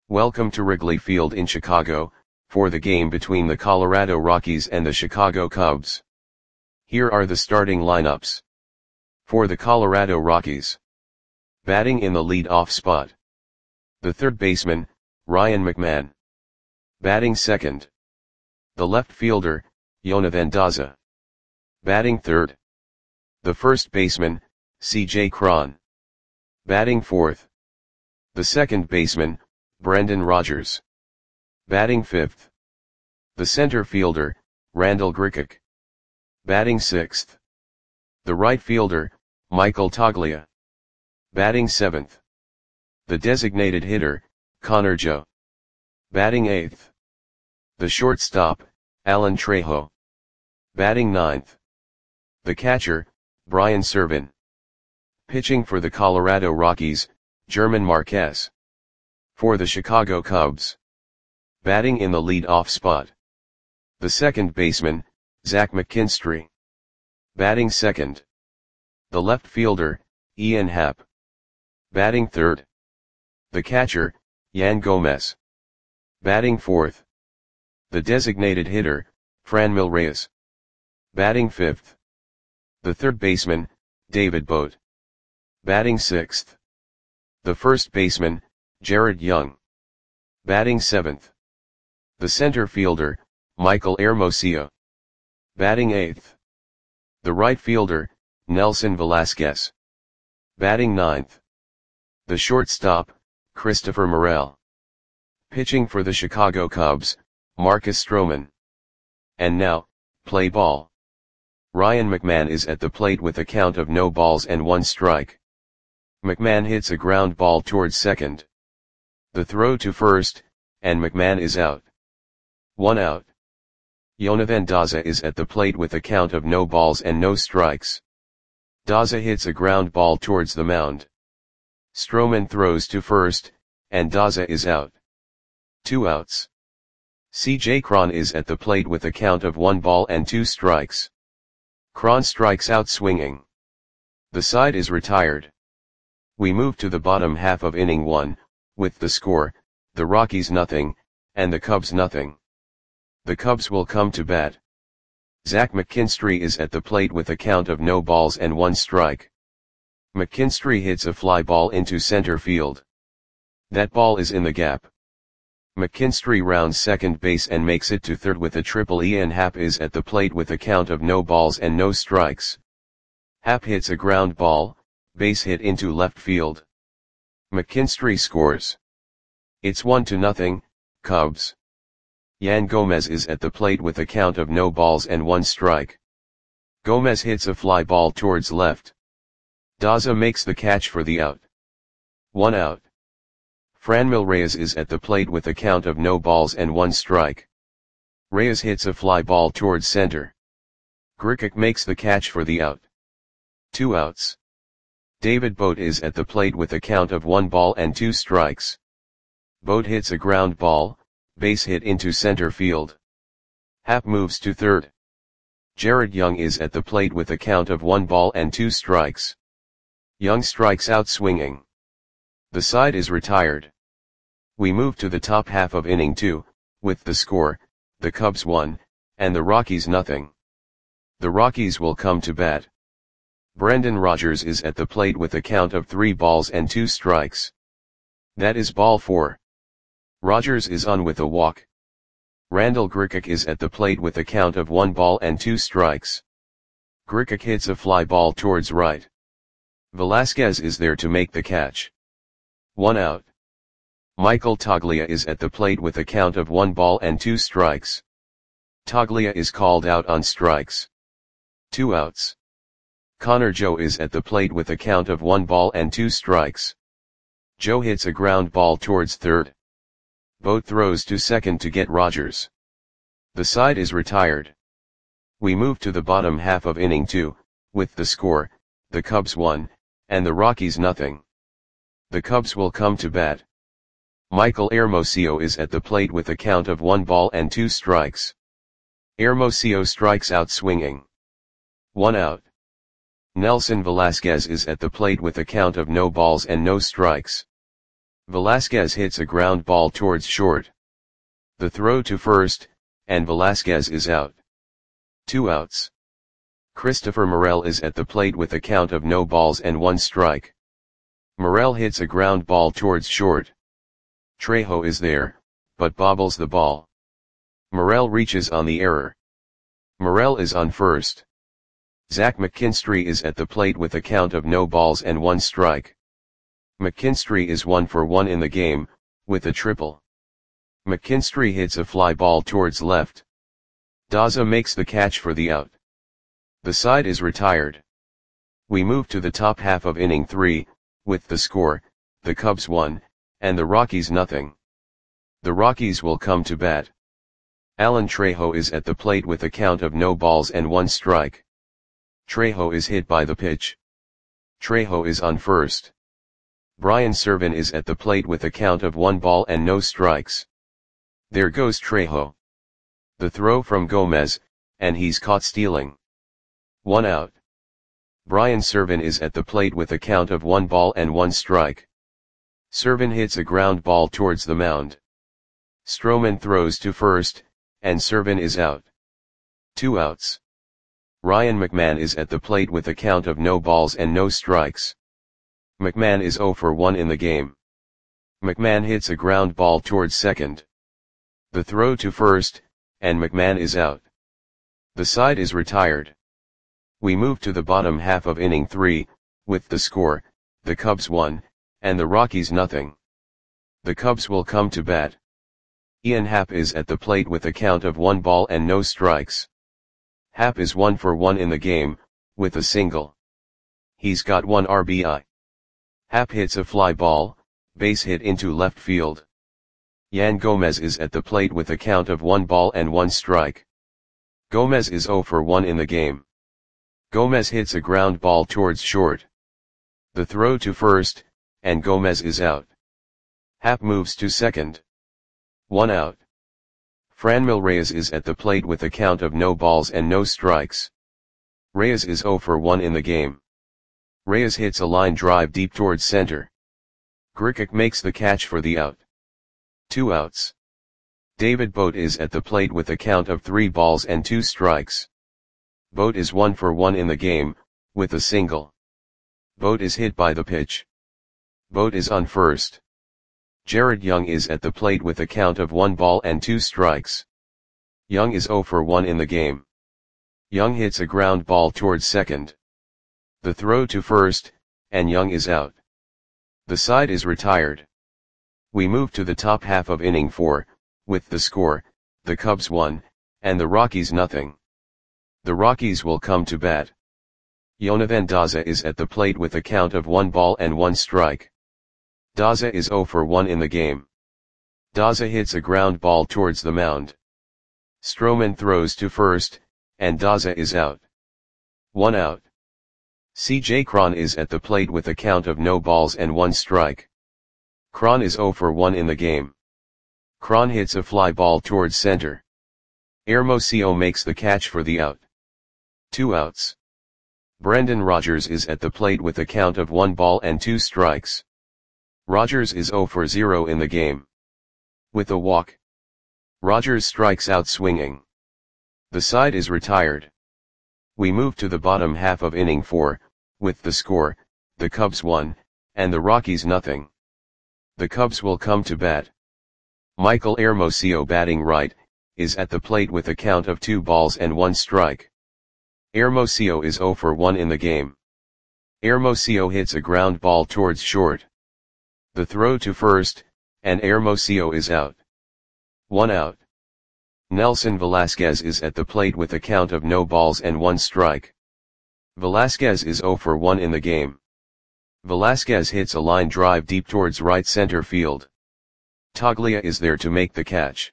Welcome to Wrigley Field in Chicago, for the game between the Colorado Rockies and the Chicago Cubs. Here are the starting lineups. For the Colorado Rockies. Batting in the lead-off spot. The third baseman, Ryan McMahon. Batting second. The left fielder, Jonathan Daza. Batting third. The first baseman, C.J. Cron. Batting fourth. The second baseman, Brendan Rodgers. Batting fifth. The center fielder, Randal Grichuk. Batting sixth. The right fielder, Michael Toglia. Batting seventh. The designated hitter, Connor Joe. Batting eighth. The shortstop, Alan Trejo. Batting ninth. The catcher, Brian Serven. Pitching for the Colorado Rockies, German Marquez. For the Chicago Cubs. Batting in the lead-off spot. The second baseman, Zach McKinstry. Batting second. The left fielder, Ian Happ. Batting third. The catcher, Yan Gomez. Batting fourth. The designated hitter, Franmil Reyes. Batting fifth. The third baseman, David Bote. Batting sixth. The first baseman, Jared Young. Batting seventh. The center fielder, Michael Hermosillo. Batting eighth. The right fielder, Nelson Velasquez. Batting ninth. The shortstop, Christopher Morel. Pitching for the Chicago Cubs, Marcus Stroman. And now, play ball. Ryan McMahon is at the plate with a count of no balls and one strike. McMahon hits a ground ball towards second. The throw to first, and McMahon is out. 1 out. Jonathan Daza is at the plate with a count of no balls and no strikes. Daza hits a ground ball towards the mound. Stroman throws to first, and Daza is out. 2 outs. C.J. Cron is at the plate with a count of 1 ball and 2 strikes. Cron strikes out swinging. The side is retired. We move to the bottom half of inning 1, with the score, the Rockies nothing, and the Cubs nothing. The Cubs will come to bat. Zach McKinstry is at the plate with a count of no balls and 1 strike. McKinstry hits a fly ball into center field. That ball is in the gap. McKinstry rounds second base and makes it to third with a triple. Ian Happ is at the plate with a count of no balls and no strikes. Happ hits a ground ball, base hit into left field. McKinstry scores. It's 1-0, Cubs. Yan Gomez is at the plate with a count of no balls and 1 strike. Gomez hits a fly ball towards left. Daza makes the catch for the out. 1 out. Franmil Reyes is at the plate with a count of no balls and 1 strike. Reyes hits a fly ball towards center. Grichuk makes the catch for the out. 2 outs. David Bote is at the plate with a count of 1 ball and 2 strikes. Bote hits a ground ball, base hit into center field. Happ moves to third. Jared Young is at the plate with a count of 1 ball and 2 strikes. Young strikes out swinging. The side is retired. We move to the top half of inning 2, with the score, the Cubs 1, and the Rockies nothing. The Rockies will come to bat. Brendan Rodgers is at the plate with a count of 3 balls and 2 strikes. That is ball 4. Rodgers is on with a walk. Randal Grichuk is at the plate with a count of 1 ball and 2 strikes. Grichuk hits a fly ball towards right. Velasquez is there to make the catch. 1 out. Michael Toglia is at the plate with a count of 1 ball and 2 strikes. Toglia is called out on strikes. 2 outs. Connor Joe is at the plate with a count of 1 ball and 2 strikes. Joe hits a ground ball towards third. Bote throws to second to get Rodgers. The side is retired. We move to the bottom half of inning 2, with the score, the Cubs 1, and the Rockies nothing. The Cubs will come to bat. Michael Hermosillo is at the plate with a count of 1 ball and 2 strikes. Hermosillo strikes out swinging. 1 out. Nelson Velasquez is at the plate with a count of no balls and no strikes. Velasquez hits a ground ball towards short. The throw to first, and Velasquez is out. 2 outs. Christopher Morel is at the plate with a count of no balls and 1 strike. Morel hits a ground ball towards short. Trejo is there, but bobbles the ball. Morel reaches on the error. Morel is on first. Zach McKinstry is at the plate with a count of no balls and 1 strike. McKinstry is 1 for 1 in the game, with a triple. McKinstry hits a fly ball towards left. Daza makes the catch for the out. The side is retired. We move to the top half of inning 3, with the score, the Cubs 1, and the Rockies nothing. The Rockies will come to bat. Alan Trejo is at the plate with a count of no balls and 1 strike. Trejo is hit by the pitch. Trejo is on first. Brian Serven is at the plate with a count of 1 ball and no strikes. There goes Trejo. The throw from Gomez, and he's caught stealing. 1 out. Brian Serven is at the plate with a count of 1 ball and 1 strike. Serven hits a ground ball towards the mound. Stroman throws to first, and Serven is out. 2 outs. Ryan McMahon is at the plate with a count of no balls and no strikes. McMahon is 0 for 1 in the game. McMahon hits a ground ball towards second. The throw to first, and McMahon is out. The side is retired. We move to the bottom half of inning 3, with the score, the Cubs 1, and the Rockies nothing. The Cubs will come to bat. Ian Happ is at the plate with a count of 1 ball and no strikes. Happ is 1 for 1 in the game, with a single. He's got 1 RBI. Happ hits a fly ball, base hit into left field. Yan Gomez is at the plate with a count of 1 ball and 1 strike. Gomez is 0 for 1 in the game. Gomez hits a ground ball towards short. The throw to first, and Gomez is out. Happ moves to second. 1 out. Franmil Reyes is at the plate with a count of no balls and no strikes. Reyes is 0 for 1 in the game. Reyes hits a line drive deep towards center. Grichuk makes the catch for the out. 2 outs. David Bote is at the plate with a count of 3 balls and 2 strikes. Bote is 1 for 1 in the game, with a single. Bote is hit by the pitch. Bote is on first. Jared Young is at the plate with a count of 1 ball and 2 strikes. Young is 0 for 1 in the game. Young hits a ground ball towards second. The throw to first, and Young is out. The side is retired. We move to the top half of inning 4, with the score, the Cubs 1, and the Rockies nothing. The Rockies will come to bat. Jonathan Daza is at the plate with a count of 1 ball and 1 strike. Daza is 0 for 1 in the game. Daza hits a ground ball towards the mound. Stroman throws to first, and Daza is out. 1 out. C.J. Cron is at the plate with a count of no balls and 1 strike. Cron is 0 for 1 in the game. Cron hits a fly ball towards center. Hermosillo makes the catch for the out. 2 outs. Brendan Rodgers is at the plate with a count of 1 ball and 2 strikes. Rodgers is 0 for 0 in the game. With a walk. Rodgers strikes out swinging. The side is retired. We move to the bottom half of inning 4, with the score, the Cubs 1, and the Rockies nothing. The Cubs will come to bat. Michael Hermosillo, batting right, is at the plate with a count of 2 balls and 1 strike. Hermosillo is 0 for 1 in the game. Hermosillo hits a ground ball towards short. The throw to first, and Hermosillo is out. 1 out. Nelson Velasquez is at the plate with a count of no balls and 1 strike. Velasquez is 0 for 1 in the game. Velasquez hits a line drive deep towards right center field. Toglia is there to make the catch.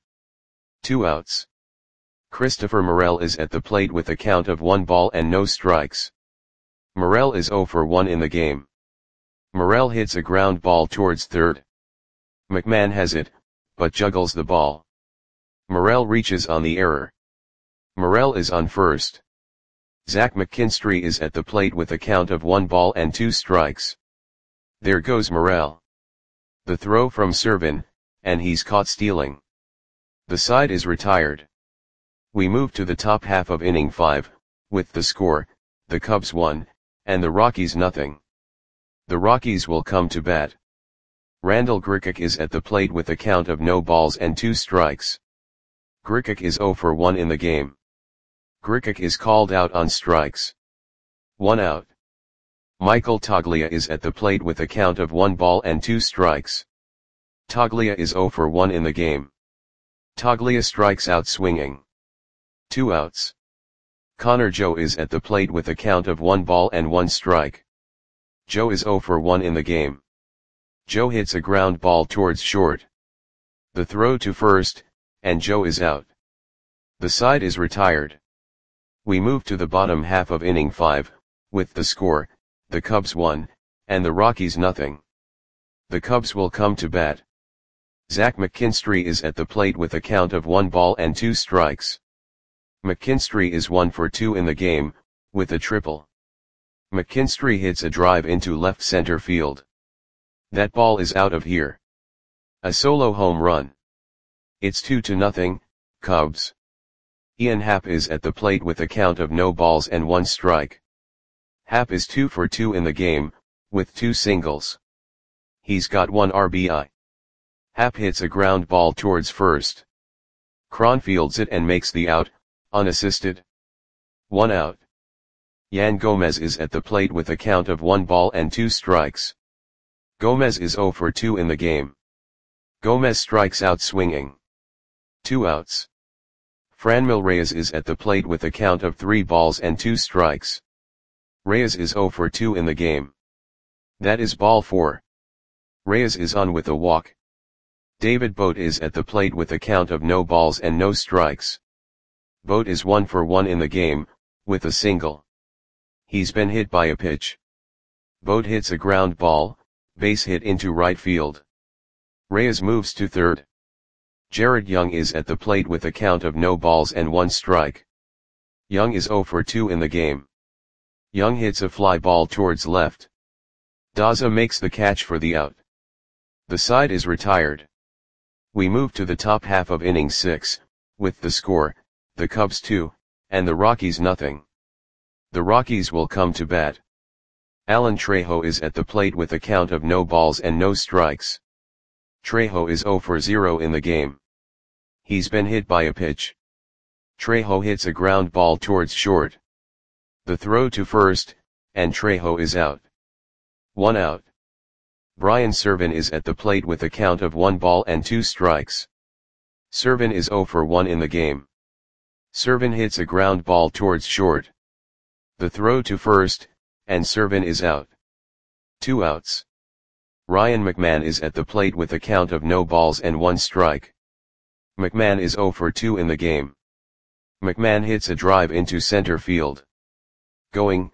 2 outs. Christopher Morel is at the plate with a count of 1 ball and no strikes. Morel is 0 for 1 in the game. Morel hits a ground ball towards third. McMahon has it, but juggles the ball. Morel reaches on the error. Morel is on first. Zach McKinstry is at the plate with a count of 1 ball and 2 strikes. There goes Morel. The throw from Servin, and he's caught stealing. The side is retired. We move to the top half of inning 5, with the score, the Cubs 1, and the Rockies nothing. The Rockies will come to bat. Randall Grichuk is at the plate with a count of no balls and 2 strikes. Grichuk is 0 for 1 in the game. Grichuk is called out on strikes. 1 out. Michael Toglia is at the plate with a count of 1 ball and 2 strikes. Toglia is 0 for 1 in the game. Toglia strikes out swinging. 2 outs. Connor Joe is at the plate with a count of 1 ball and 1 strike. Joe is 0 for 1 in the game. Joe hits a ground ball towards short. The throw to first, and Joe is out. The side is retired. We move to the bottom half of inning 5, with the score, the Cubs 1, and the Rockies nothing. The Cubs will come to bat. Zach McKinstry is at the plate with a count of 1 ball and 2 strikes. McKinstry is 1 for 2 in the game, with a triple. McKinstry hits a drive into left center field. That ball is out of here. A solo home run. It's 2-0, Cubs. Ian Happ is at the plate with a count of no balls and 1 strike. Happ is 2 for 2 in the game, with 2 singles. He's got 1 RBI. Happ hits a ground ball towards first. Cron fields it and makes the out, unassisted. 1 out. Yan Gomez is at the plate with a count of 1 ball and 2 strikes. Gomez is 0 for 2 in the game. Gomez strikes out swinging. 2 outs. Franmil Reyes is at the plate with a count of 3 balls and 2 strikes. Reyes is 0 for 2 in the game. That is ball 4. Reyes is on with a walk. David Bote is at the plate with a count of no balls and no strikes. Bote is 1 for 1 in the game, with a single. He's been hit by a pitch. Bote hits a ground ball, base hit into right field. Reyes moves to third. Jared Young is at the plate with a count of no balls and 1 strike. Young is 0 for 2 in the game. Young hits a fly ball towards left. Daza makes the catch for the out. The side is retired. We move to the top half of inning 6, with the score, the Cubs 2, and the Rockies nothing. The Rockies will come to bat. Alan Trejo is at the plate with a count of no balls and no strikes. Trejo is 0 for 0 in the game. He's been hit by a pitch. Trejo hits a ground ball towards short. The throw to first, and Trejo is out. 1 out. Brian Servin is at the plate with a count of 1 ball and 2 strikes. Servin is 0 for 1 in the game. Servin hits a ground ball towards short. The throw to first, and Servin is out. 2 outs. Ryan McMahon is at the plate with a count of no balls and 1 strike. McMahon is 0 for 2 in the game. McMahon hits a drive into center field. Going,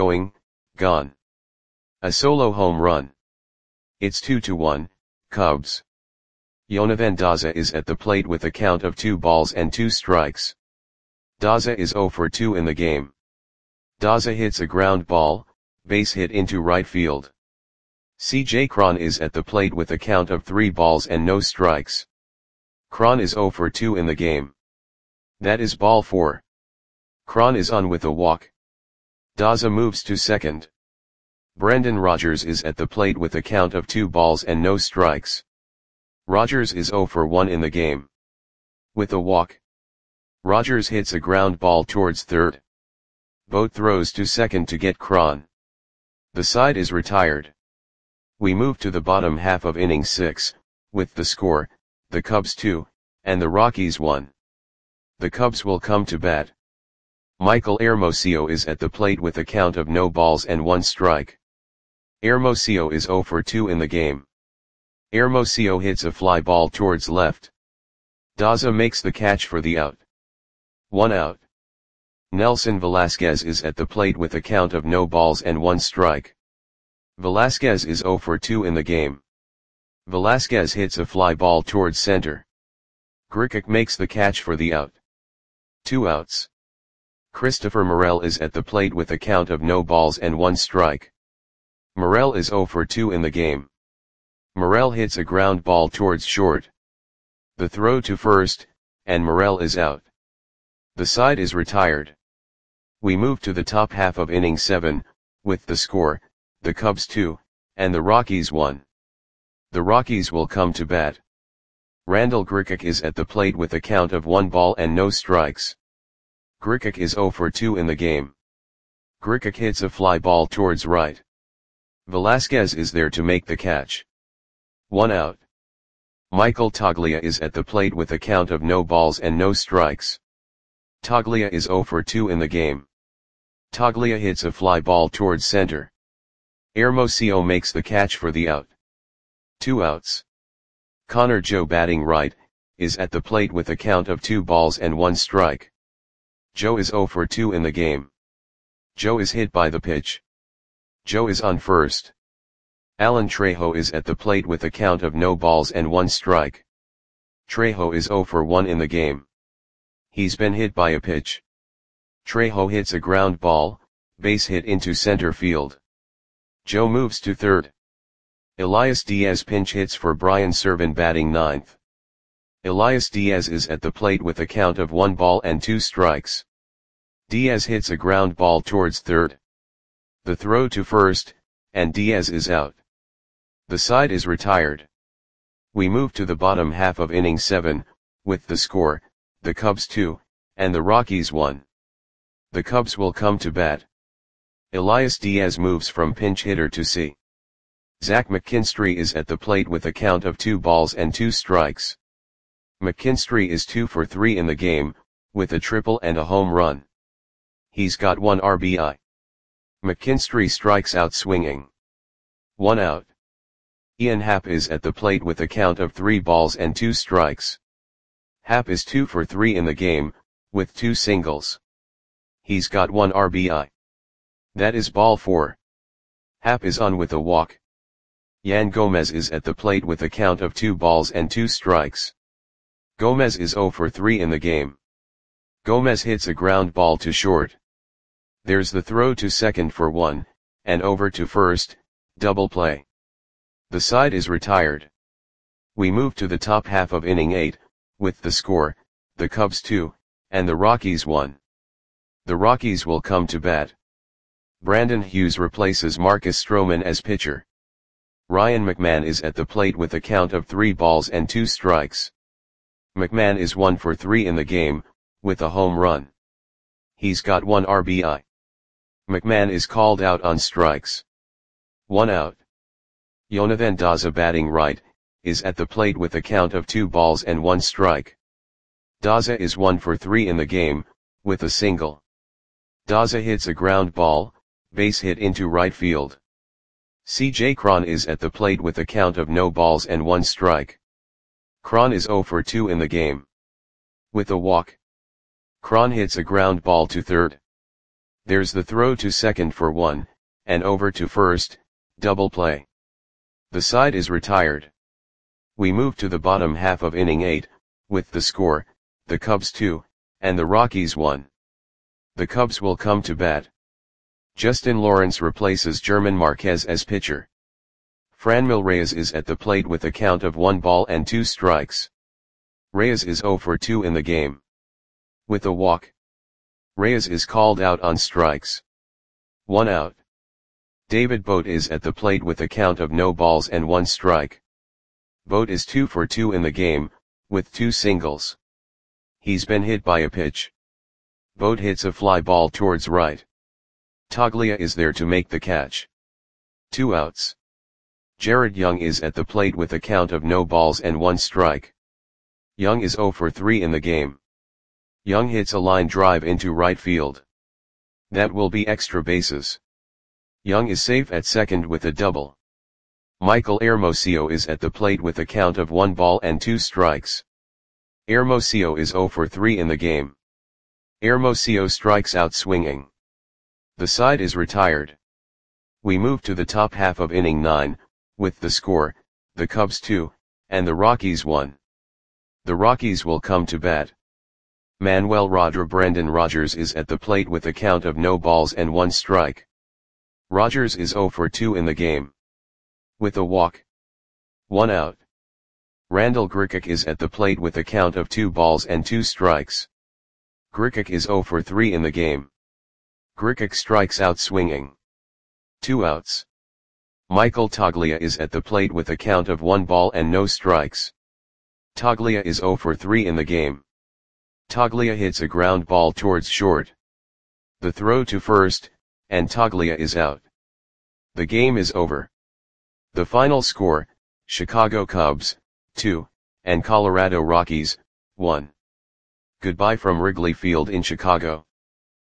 gone. A solo home run. It's 2-1, Cubs. Yonavan Daza is at the plate with a count of 2 balls and 2 strikes. Daza is 0 for 2 in the game. Daza hits a ground ball, base hit into right field. CJ Cron is at the plate with a count of 3 balls and no strikes. Cron is 0 for 2 in the game. That is ball 4. Cron is on with a walk. Daza moves to second. Brendan Rodgers is at the plate with a count of 2 balls and no strikes. Rodgers is 0 for 1 in the game. With a walk. Rodgers hits a ground ball towards third. Bote throws to second to get Cron. The side is retired. We move to the bottom half of inning 6, with the score, the Cubs 2, and the Rockies 1. The Cubs will come to bat. Michael Hermosillo is at the plate with a count of no balls and 1 strike. Hermosillo is 0 for 2 in the game. Hermosillo hits a fly ball towards left. Daza makes the catch for the out. 1 out. Nelson Velasquez is at the plate with a count of no balls and 1 strike. Velasquez is 0 for 2 in the game. Velasquez hits a fly ball towards center. Grichuk makes the catch for the out. 2 outs. Christopher Morel is at the plate with a count of no balls and 1 strike. Morel is 0 for 2 in the game. Morel hits a ground ball towards short. The throw to first, and Morel is out. The side is retired. We move to the top half of inning 7, with the score, the Cubs 2, and the Rockies 1. The Rockies will come to bat. Randall Grichuk is at the plate with a count of 1 ball and no strikes. Grichuk is 0 for 2 in the game. Grichuk hits a fly ball towards right. Velasquez is there to make the catch. 1 out. Michael Toglia is at the plate with a count of no balls and no strikes. Toglia is 0 for 2 in the game. Toglia hits a fly ball towards center. Hermosillo makes the catch for the out. 2 outs. Connor Joe, batting right, is at the plate with a count of 2 balls and 1 strike. Joe is 0 for 2 in the game. Joe is hit by the pitch. Joe is on first. Alan Trejo is at the plate with a count of no balls and 1 strike. Trejo is 0 for 1 in the game. He's been hit by a pitch. Trejo hits a ground ball, base hit into center field. Joe moves to third. Elias Diaz pinch hits for Brian Serven, batting ninth. Elias Diaz is at the plate with a count of 1 ball and 2 strikes. Diaz hits a ground ball towards third. The throw to first, and Diaz is out. The side is retired. We move to the bottom half of inning 7, with the score, the Cubs 2, and the Rockies 1. The Cubs will come to bat. Elias Diaz moves from pinch hitter to C. Zach McKinstry is at the plate with a count of 2 balls and 2 strikes. McKinstry is 2 for 3 in the game, with a triple and a home run. He's got 1 RBI. McKinstry strikes out swinging. 1 out. Ian Happ is at the plate with a count of 3 balls and 2 strikes. Happ is 2 for 3 in the game, with 2 singles. He's got 1 RBI. That is ball 4. Happ is on with a walk. Yan Gomez is at the plate with a count of 2 balls and 2 strikes. Gomez is 0 for 3 in the game. Gomez hits a ground ball to short. There's the throw to second for 1, and over to first, double play. The side is retired. We move to the top half of inning 8, with the score, the Cubs 2, and the Rockies 1. The Rockies will come to bat. Brandon Hughes replaces Marcus Stroman as pitcher. Ryan McMahon is at the plate with a count of 3 balls and 2 strikes. McMahon is 1 for 3 in the game, with a home run. He's got 1 RBI. McMahon is called out on strikes. 1 out. Jonathan Daza, batting right, is at the plate with a count of 2 balls and 1 strike. Daza is 1 for 3 in the game, with a single. Daza hits a ground ball, base hit into right field. C.J. Cron is at the plate with a count of no balls and 1 strike. Cron is 0 for 2 in the game. With a walk. Cron hits a ground ball to third. There's the throw to second for 1, and over to first, double play. The side is retired. We move to the bottom half of inning 8, with the score, the Cubs 2, and the Rockies 1. The Cubs will come to bat. Justin Lawrence replaces German Marquez as pitcher. Franmil Reyes is at the plate with a count of 1 ball and 2 strikes. Reyes is 0 for 2 in the game. With a walk. Reyes is called out on strikes. 1 out. David Bote is at the plate with a count of no balls and 1 strike. Bote is 2 for 2 in the game, with 2 singles. He's been hit by a pitch. Bote hits a fly ball towards right. Toglia is there to make the catch. 2 outs. Jared Young is at the plate with a count of no balls and 1 strike. Young is 0 for 3 in the game. Young hits a line drive into right field. That will be extra bases. Young is safe at second with a double. Michael Hermosillo is at the plate with a count of 1 ball and 2 strikes. Hermosillo is 0 for 3 in the game. Hermosillo strikes out swinging. The side is retired. We move to the top half of inning 9, with the score, the Cubs 2, and the Rockies 1. The Rockies will come to bat. Manuel Brendan Rodgers is at the plate with a count of no balls and 1 strike. Rodgers is 0 for 2 in the game. With a walk. 1 out. Randal Grichuk is at the plate with a count of 2 balls and 2 strikes. Grichuk is 0 for 3 in the game. Grichuk strikes out swinging. 2 outs. Michael Toglia is at the plate with a count of 1 ball and no strikes. Toglia is 0 for 3 in the game. Toglia hits a ground ball towards short. The throw to first, and Toglia is out. The game is over. The final score, Chicago Cubs, 2, and Colorado Rockies, 1. Goodbye from Wrigley Field in Chicago.